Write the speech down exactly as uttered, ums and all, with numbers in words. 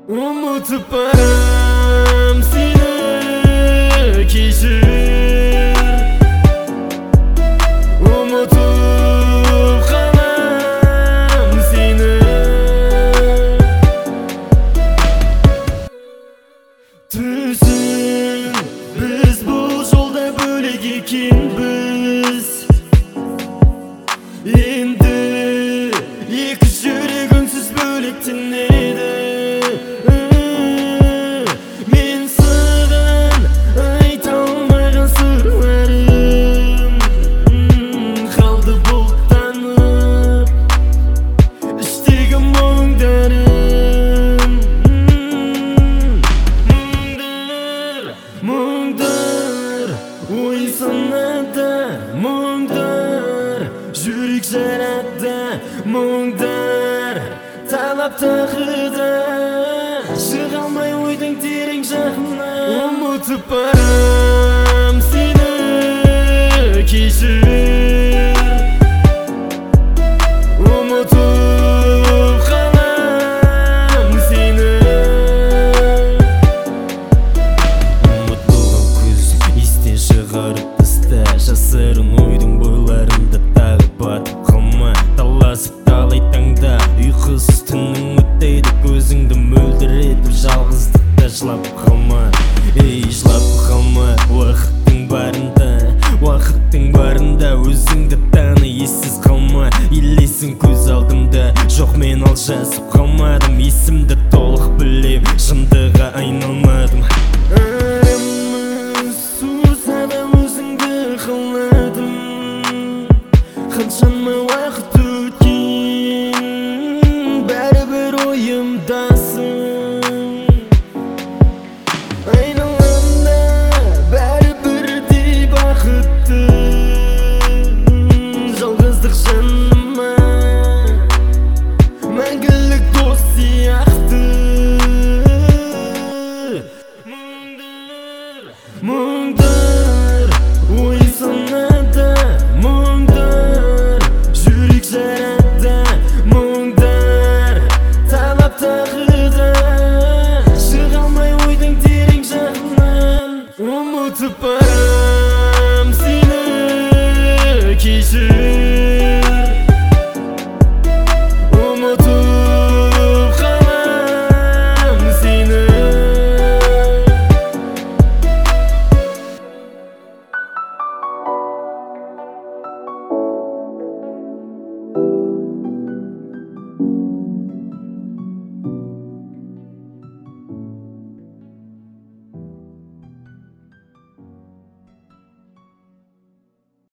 Unutup baram seni kişir, unutup kalam seni. Tüsün biz bu yolda bölek ekinbiz. Endi iki yüreğimsiz bölektin edi. Men sırdan ayta olmagan sırlarım kaldı bulutlanıp iştegen muңдарым. Muңдар, muңдар, ой sanada muңдар, жүрек жаратты muңдар, талап тағыда шыға алмай ойдың терең жағына. Ұмытып барам сені кешір, ұмытып қалам сені. Ұмытылған күз естен шығарып таста, жасырын ойдың бойларында тағы батып қалма. Таласып талай таңда ұйқысыз түннің өтейді, көзіңді мөлдіретіп жалғыздықта жылап қалма. Ей, жылап қалма, уақыттың барында, уақыттың барында өзіңді таны, ессіз қалма. Елесің көз алдымда, жоқ мен алжасып қалмадым, есімді толық білем, шындыға айналмадым. Арамыз сусада өзіңді қаладым, қаншама